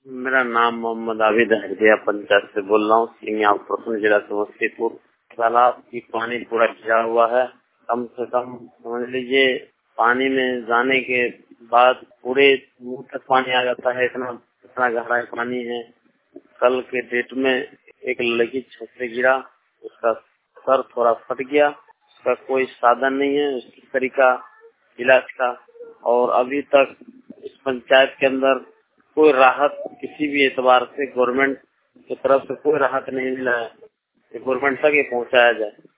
मेरा नाम मोहम्मद आबिद हरदिया पंचायत से बोल रहा हूँ। सिंगिया प्रखंड जिला समस्तीपुर। तालाब की पानी पूरा घिरा हुआ है। कम से कम समझ लीजिए पानी में जाने के बाद पूरे मुंह तक पानी आ जाता है। इतना गहरा पानी है। कल के डेट में एक लड़की छत से गिरा, उसका सर थोड़ा फट गया। उसका कोई साधन नहीं है उसकी तरीका इलाज का, और अभी तक इस पंचायत के अंदर कोई राहत किसी भी एतबार से गवर्नमेंट की तरफ से कोई राहत नहीं मिला है। गवर्नमेंट तक ये पहुंचाया जाए।